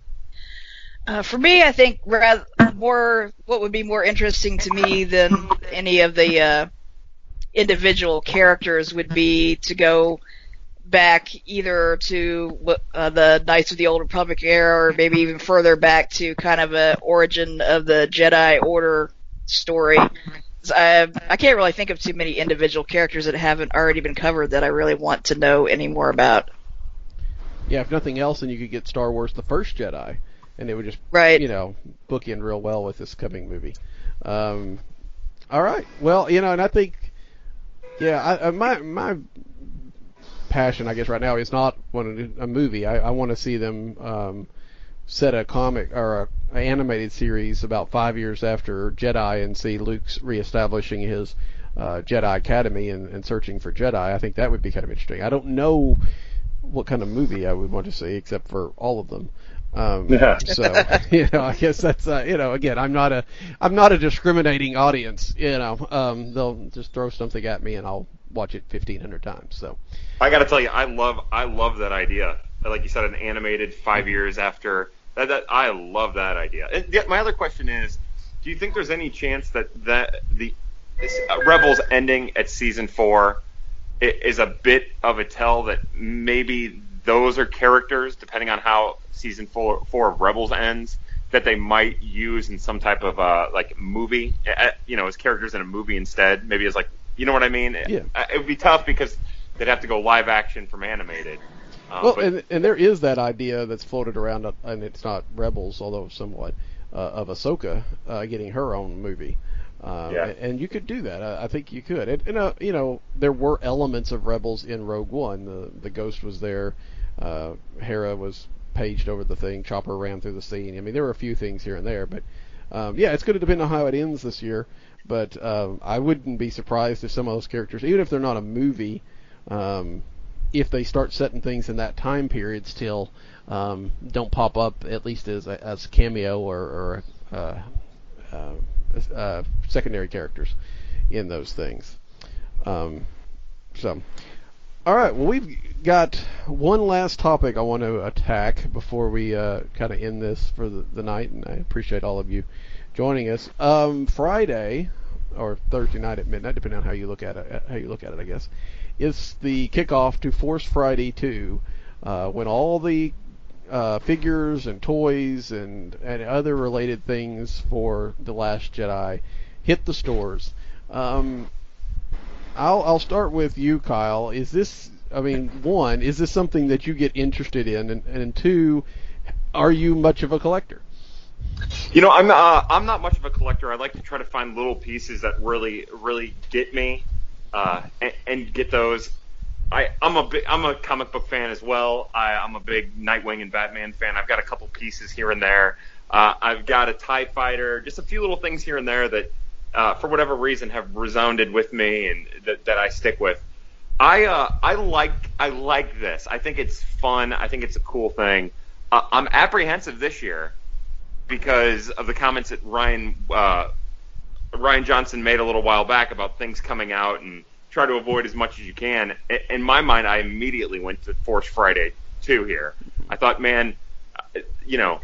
Uh, for me, I think rather more what would be more interesting to me than any of the uh, individual characters would be to go back either to uh, the Knights of the Old Republic era, or maybe even further back to kind of a origin of the Jedi Order story. I, I can't really think of too many individual characters that haven't already been covered that I really want to know any more about. Yeah, if nothing else, then you could get Star Wars: The First Jedi, and it would just, right. you know, bookend real well with this coming movie. Um, all right. Well, you know, and I think, yeah, I, I, my my passion, I guess, right now is not one a movie. I, I want to see them um, set a comic or a, a animated series about five years after Jedi and see Luke's reestablishing his uh, Jedi Academy and, and searching for Jedi. I think that would be kind of interesting. I don't know what kind of movie I would want to see, except for all of them. Um, yeah. So you know, I guess that's uh, you know, again, I'm not a I'm not a discriminating audience. You know, um, they'll just throw something at me and I'll watch it fifteen hundred times. So I got to tell you, I love I love that idea. Like you said, an animated five years after that. that I love that idea. And the, my other question is, do you think there's any chance that that the this, uh, Rebels ending at season four is a bit of a tell that maybe those are characters, depending on how season four, four of Rebels ends, that they might use in some type of uh, like movie, uh, you know, as characters in a movie instead, maybe as like, you know what I mean? Yeah. It, it would be tough because they'd have to go live action from animated. Uh, well, but, and and there is that idea that's floated around, and it's not Rebels, although somewhat, uh, of Ahsoka uh, getting her own movie. Uh, yeah. And you could do that. I, I think you could. And, and uh, you know, there were elements of Rebels in Rogue One. The the Ghost was there. Uh, Hera was paged over the thing. Chopper ran through the scene. I mean, there were a few things here and there, but um, yeah, it's going to depend on how it ends this year. But um, I wouldn't be surprised if some of those characters, even if they're not a movie, um, if they start setting things in that time period still, um, don't pop up at least as a, as cameo or, or uh, uh, uh, secondary characters in those things. Um, so, all right. Well, we've got one last topic I want to attack before we uh, kind of end this for the, the night, and I appreciate all of you joining us. Um, Friday or Thursday night at midnight, depending on how you look at it. How you look at it, I guess, is the kickoff to Force Friday two, uh, when all the uh, figures and toys and and other related things for The Last Jedi hit the stores. Um, I'll I'll start with you, Kyle. Is this? I mean, one, is this something that you get interested in, and, and two, are you much of a collector? You know, I'm uh, I'm not much of a collector. I like to try to find little pieces that really really get me, uh, and, and get those. I I'm a big, I'm a comic book fan as well. I, I'm a big Nightwing and Batman fan. I've got a couple pieces here and there. Uh, I've got a TIE fighter, just a few little things here and there that, uh, for whatever reason, have resounded with me and that, that I stick with. I uh, I like I like this. I think it's fun. I think it's a cool thing. Uh, I'm apprehensive this year because of the comments that Ryan uh, Ryan Johnson made a little while back about things coming out and try to avoid as much as you can. In my mind, I immediately went to Force Friday two here. I thought, man, you know,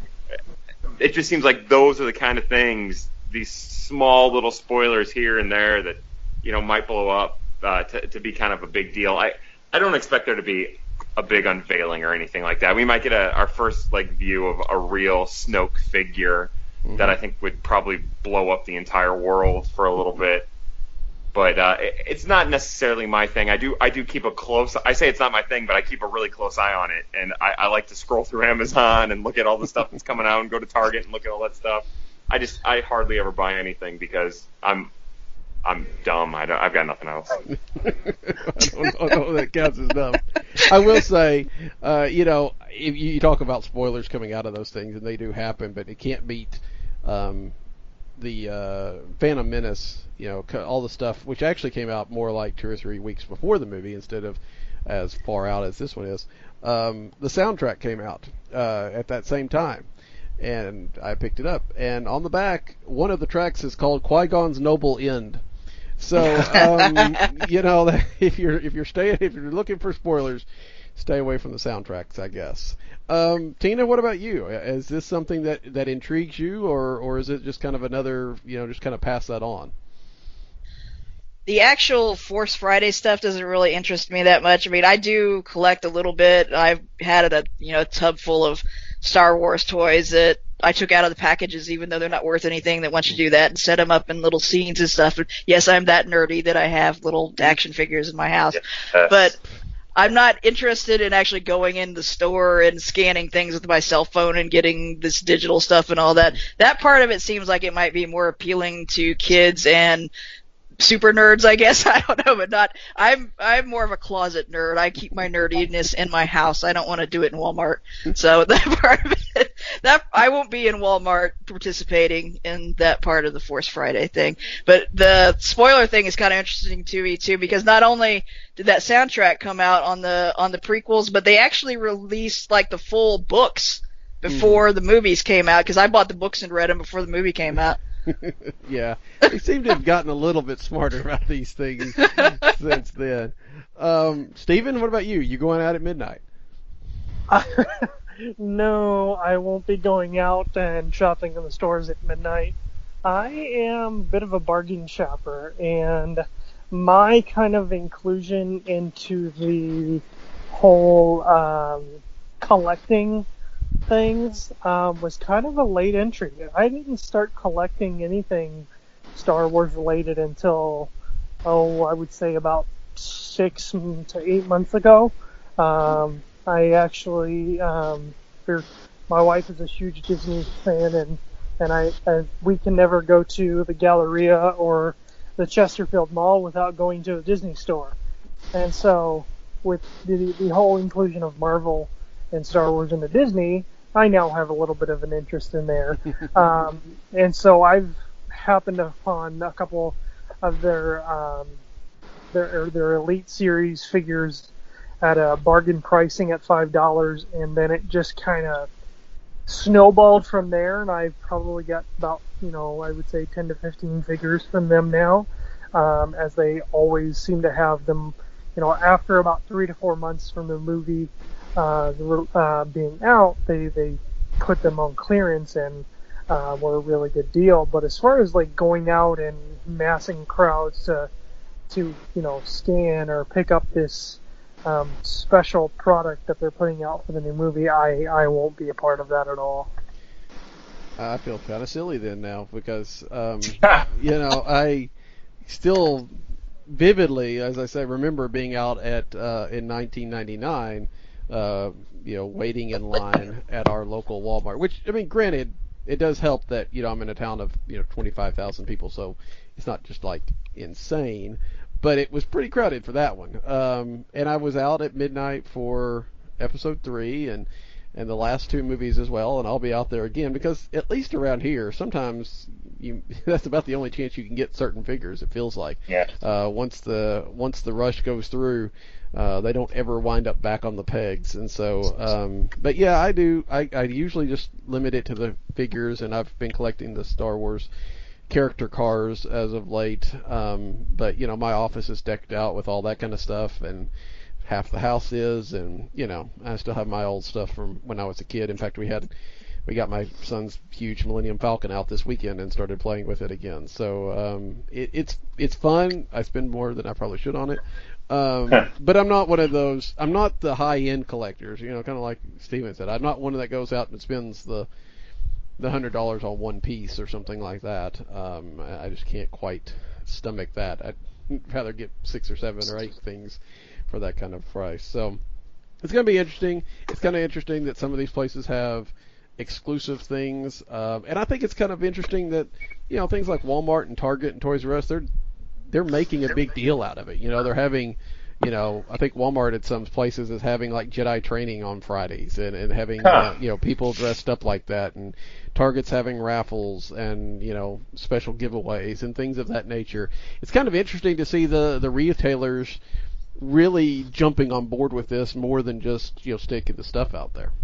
it just seems like those are the kind of things, these small little spoilers here and there that, you know, might blow up uh, to, to be kind of a big deal. I, I don't expect there to be a big unveiling or anything like that. We might get a, our first like view of a real Snoke figure mm-hmm. that I think would probably blow up the entire world for a little bit. But uh, it, it's not necessarily my thing. I do I do keep a close. I say it's not my thing, but I keep a really close eye on it. And I, I like to scroll through Amazon and look at all the stuff that's coming out, and go to Target and look at all that stuff. I just I hardly ever buy anything because I'm I'm dumb. I don't, I've got nothing else. I don't, don't know if that counts as dumb. I will say, uh, you know, if you talk about spoilers coming out of those things, and they do happen, but it can't beat um, the uh, Phantom Menace. You know, all the stuff which actually came out more like two or three weeks before the movie instead of as far out as this one is. Um, the soundtrack came out uh, at that same time, and I picked it up. And on the back, one of the tracks is called Qui-Gon's Noble End. So, um, you know, if you're if you're staying if you're looking for spoilers, stay away from the soundtracks, I guess. Um, Tina, what about you? Is this something that, that intrigues you, or or is it just kind of another, you know, just kind of pass that on? The actual Force Friday stuff doesn't really interest me that much. I mean, I do collect a little bit. I've had a you know a tub full of Star Wars toys that I took out of the packages, even though they're not worth anything, that once you do that and set them up in little scenes and stuff. And yes, I'm that nerdy that I have little action figures in my house. Yes. But I'm not interested in actually going in the store and scanning things with my cell phone and getting this digital stuff and all that. That part of it seems like it might be more appealing to kids and super nerds, I guess. I don't know, but not. I'm I'm more of a closet nerd. I keep my nerdiness in my house. I don't want to do it in Walmart. So that part of it, that I won't be in Walmart participating in that part of the Force Friday thing. But the spoiler thing is kind of interesting to me too, because not only did that soundtrack come out on the on the prequels, but they actually released like the full books before mm. the movies came out. Because I bought the books and read them before the movie came out. Yeah, they seem to have gotten a little bit smarter about these things since then. Um, Steven, what about you? You going out at midnight? Uh, no, I won't be going out and shopping in the stores at midnight. I am a bit of a bargain shopper, and my kind of inclusion into the whole um, collecting things um, was kind of a late entry. I didn't start collecting anything Star Wars related until, oh, I would say about six to eight months ago. Um, I actually, um, my wife is a huge Disney fan, and and I, I we can never go to the Galleria or the Chesterfield Mall without going to a Disney store. And so, with the the whole inclusion of Marvel and Star Wars into Disney, I now have a little bit of an interest in there. Um, and so I've happened upon a couple of their um, their their Elite Series figures at a bargain pricing at five dollars, and then it just kind of snowballed from there, and I've probably got about, you know, I would say ten to fifteen figures from them now, um, as they always seem to have them, you know, after about three to four months from the movie Uh, uh, being out, they they put them on clearance and uh, were a really good deal. But as far as like going out and massing crowds to to you know scan or pick up this um, special product that they're putting out for the new movie, I I won't be a part of that at all. I feel kind of silly then now because um, you know I still vividly, as I say, remember being out at uh, in nineteen ninety-nine. Uh, you know, waiting in line at our local Walmart, which, I mean, granted, it does help that, you know, I'm in a town of, you know, twenty-five thousand people, so it's not just, like, insane, but it was pretty crowded for that one. Um, and I was out at midnight for episode three and, and the last two movies as well, and I'll be out there again, because at least around here, sometimes you, that's about the only chance you can get certain figures, it feels like. Yeah. Uh, once the, once the rush goes through, Uh, they don't ever wind up back on the pegs, and so. Um, but yeah, I do. I, I usually just limit it to the figures, and I've been collecting the Star Wars character cars as of late. Um, but you know, my office is decked out with all that kind of stuff, and half the house is, and you know, I still have my old stuff from when I was a kid. In fact, we had. We got my son's huge Millennium Falcon out this weekend and started playing with it again. So um, it, it's it's fun. I spend more than I probably should on it. Um, but I'm not one of those. I'm not the high-end collectors. You know, kind of like Steven said. I'm not one that goes out and spends the the hundred dollars on one piece or something like that. Um, I just can't quite stomach that. I'd rather get six or seven or eight things for that kind of price. So it's going to be interesting. It's kind of interesting that some of these places have exclusive things, um, and I think it's kind of interesting that, you know, things like Walmart and Target and Toys R Us, they're they're making a big deal out of it. You know, they're having, you know, I think Walmart at some places is having like Jedi training on Fridays and, and having, huh. uh, you know, people dressed up like that, and Target's having raffles and, you know, special giveaways and things of that nature. It's kind of interesting to see the, the retailers really jumping on board with this more than just, you know, sticking the stuff out there.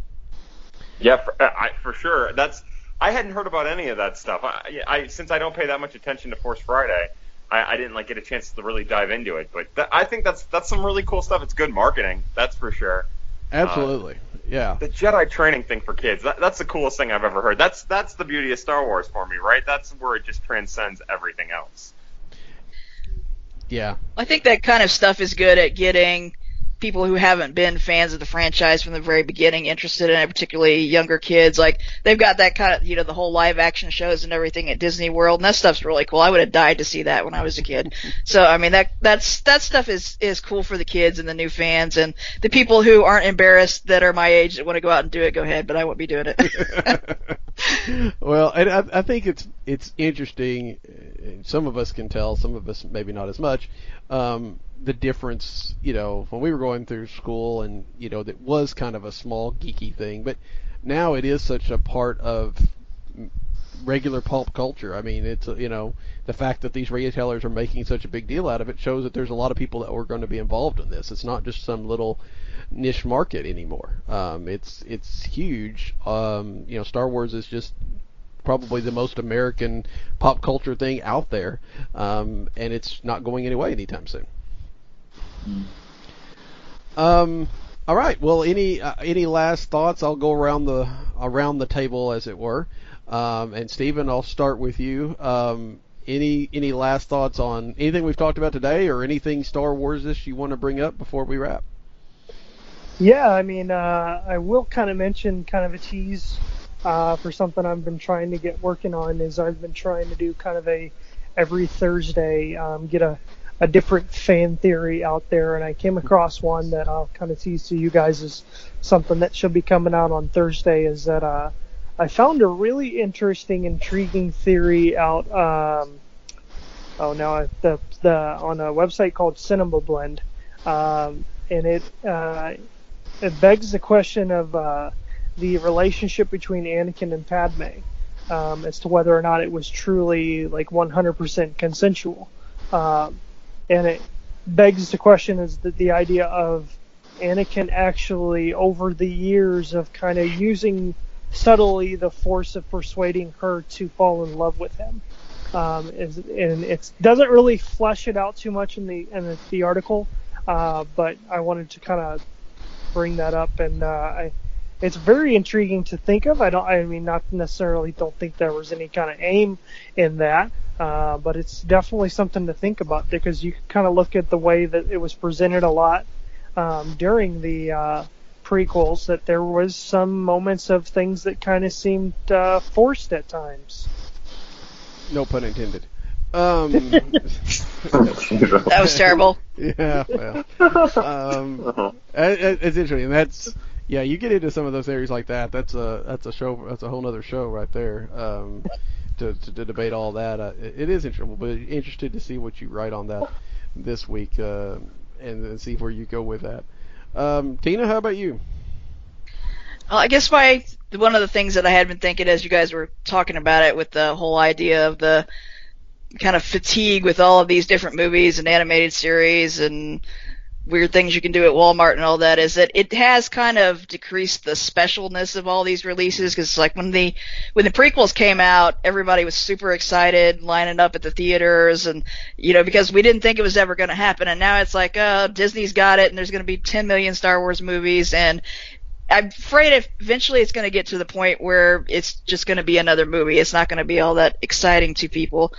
Yeah, for, I, for sure. That's I hadn't heard about any of that stuff. I, I since I don't pay that much attention to Force Friday, I, I didn't like get a chance to really dive into it. But th- I think that's that's some really cool stuff. It's good marketing, that's for sure. Absolutely, uh, yeah. The Jedi training thing for kids, that, that's the coolest thing I've ever heard. That's that's the beauty of Star Wars for me, right? That's where it just transcends everything else. Yeah. I think that kind of stuff is good at getting people who haven't been fans of the franchise from the very beginning interested in it, particularly younger kids. Like, they've got that kind of, you know, the whole live action shows and everything at Disney World, and that stuff's really cool. I would have died to see that when I was a kid. So, I mean, that that's that stuff is, is cool for the kids and the new fans, and the people who aren't embarrassed that are my age that want to go out and do it, go ahead, but I won't be doing it. Well, and I, I think it's it's interesting. Some of us can tell, some of us maybe not as much. Um, the difference, you know, when we were going through school, and you know, that was kind of a small geeky thing, but now it is such a part of regular pulp culture. I mean, it's, you know, the fact that these retailers are making such a big deal out of it shows that there's a lot of people that are going to be involved in this. It's not just some little niche market anymore. Um, it's it's huge. Um, you know, Star Wars is just probably the most American pop culture thing out there, um, and it's not going away anytime soon. Um, all right. Well, any uh, any last thoughts? I'll go around the around the table, as it were. Um, and Stephen, I'll start with you. Um, any any last thoughts on anything we've talked about today, or anything Star Wars-ish you want to bring up before we wrap? Yeah, I mean, uh, I will kind of mention kind of a tease uh, for something I've been trying to get working on. Is I've been trying to do kind of a every Thursday um, get a a different fan theory out there, and I came across one that I'll kind of tease to you guys as something that should be coming out on Thursday. Is that uh, I found a really interesting, intriguing theory out. Um, oh, now the the on a website called Cinema Blend, um, and it uh, it begs the question of uh, the relationship between Anakin and Padme, um, as to whether or not it was truly like one hundred percent consensual. Um, And it begs the question is that the idea of Anakin actually, over the years of kind of using subtly the force of persuading her to fall in love with him. Um, is, and it doesn't really flesh it out too much in the in the, the article, uh, but I wanted to kind of bring that up, and uh, I, it's very intriguing to think of. I don't, I mean, not necessarily don't think there was any kind of aim in that. Uh, but it's definitely something to think about, because you kind of look at the way that it was presented a lot um, during the uh, prequels, that there was some moments of things that kind of seemed uh, forced at times. No pun intended. Um, that was terrible. Yeah, well, um, it, it's interesting. And that's, yeah, you get into some of those areas like that. That's a that's a show. That's a whole other show right there. Um, To, to, to debate all that. Uh, it, it is interesting, but interested to see what you write on that this week, uh, and, and see where you go with that. Um, Tina, how about you? Well, I guess my one of the things that I had been thinking as you guys were talking about it, with the whole idea of the kind of fatigue with all of these different movies and animated series and weird things you can do at Walmart and all that, is that it has kind of decreased the specialness of all these releases. Because like when the when the prequels came out, everybody was super excited, lining up at the theaters, and you know, because we didn't think it was ever going to happen. And now it's like, oh, Disney's got it, and there's going to be ten million Star Wars movies, and I'm afraid if eventually it's going to get to the point where it's just going to be another movie. It's not going to be all that exciting to people.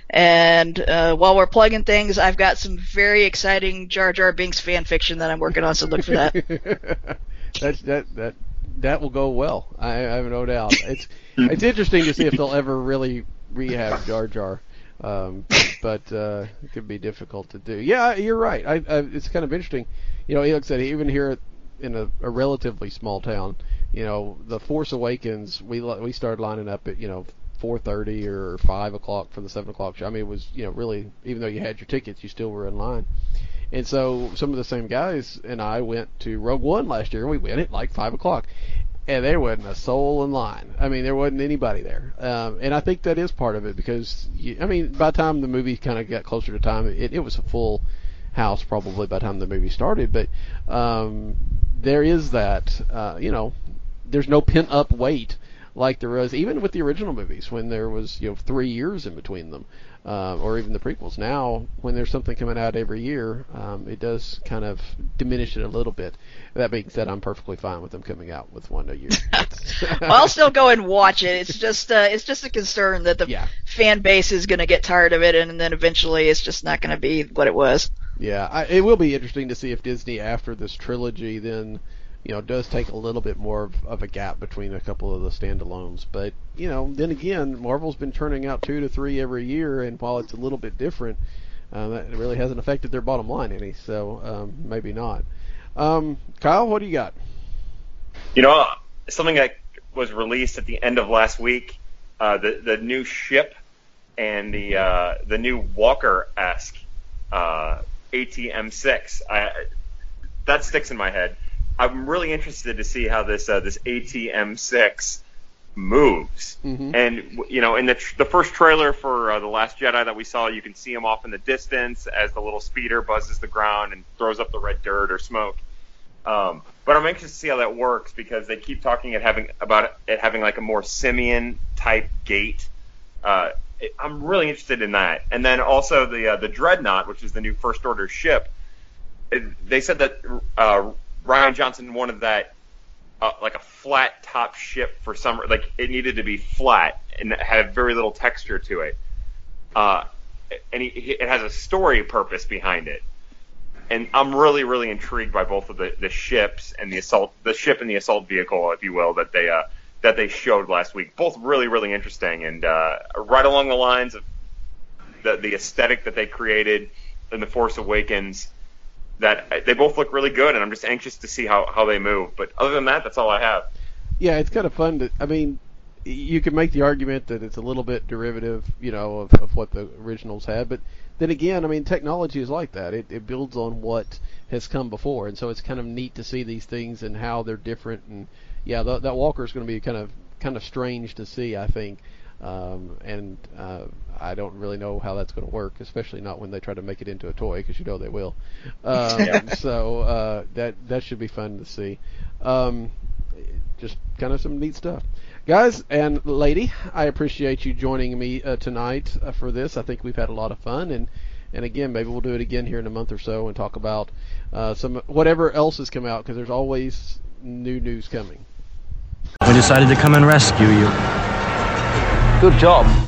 And uh, while we're plugging things, I've got some very exciting Jar Jar Binks fan fiction that I'm working on, so look for that. That's, that that that will go well. I, I have no doubt. It's it's interesting to see if they'll ever really rehab Jar Jar, um, but uh, it could be difficult to do. Yeah, you're right. I, I, it's kind of interesting. You know, like I said, even here in a, a relatively small town, you know, The Force Awakens, we we started lining up at, you know, four thirty or five o'clock for the seven o'clock show. I mean, it was, you know, really, even though you had your tickets, you still were in line. And so some of the same guys and I went to Rogue One last year, and we went at like five o'clock, and there wasn't a soul in line. I mean, there wasn't anybody there. Um, and I think that is part of it, because, you, I mean, by the time the movie kind of got closer to time, it, it was a full house probably by the time the movie started. But um, there is that, uh, you know, there's no pent-up wait like there was even with the original movies, when there was, you know, three years in between them, uh, or even the prequels. Now, when there's something coming out every year, um, it does kind of diminish it a little bit. That being said, I'm perfectly fine with them coming out with one a year. Well, I'll still go and watch it. It's just uh, it's just a concern that the yeah. fan base is going to get tired of it, and then eventually it's just not going to be what it was. Yeah, I, it will be interesting to see if Disney, after this trilogy, then, you know, does take a little bit more of, of a gap between a couple of the standalones. But, you know, then again, Marvel's been turning out two to three every year, and while it's a little bit different, uh, that really hasn't affected their bottom line any, so um, maybe not. Um, Kyle, what do you got? You know, something that was released at the end of last week, uh, the the new ship and the uh, the new Walker-esque uh, A T M six. I, that sticks in my head. I'm really interested to see how this uh, this A T M six moves. Mm-hmm. And you know, in the tr- the first trailer for uh, The Last Jedi that we saw, you can see him off in the distance as the little speeder buzzes the ground and throws up the red dirt or smoke. Um, but I'm anxious to see how that works because they keep talking it having about it having like a more simian type gait. Uh, it, I'm really interested in that. And then also the uh, the Dreadnought, which is the new First Order ship. It, they said that uh, Rian Johnson wanted that uh, like a flat top ship for some, like it needed to be flat and had very little texture to it. Uh, and he, he, it has a story purpose behind it. And I'm really, really intrigued by both of the, the ships and the assault, the ship and the assault vehicle, if you will, that they uh, that they showed last week. Both really, really interesting and uh, right along the lines of the the aesthetic that they created in The Force Awakens. That they both look really good, and I'm just anxious to see how, how they move. But other than that, that's all I have. Yeah, it's kind of fun to. I mean, you can make the argument that it's a little bit derivative, you know, of, of what the originals had, but then again, I mean, technology is like that. It, it builds on what has come before, and so it's kind of neat to see these things and how they're different. And yeah, th- that Walker is going to be kind of kind of strange to see, I think. Um, and uh, I don't really know how that's going to work, especially not when they try to make it into a toy, because you know they will. Um, yeah. So uh, that that should be fun to see. Um, just kind of some neat stuff. Guys and lady, I appreciate you joining me uh, tonight uh, for this. I think we've had a lot of fun, and, and again, maybe we'll do it again here in a month or so and talk about uh, some whatever else has come out, because there's always new news coming. We decided to come and rescue you. Good job.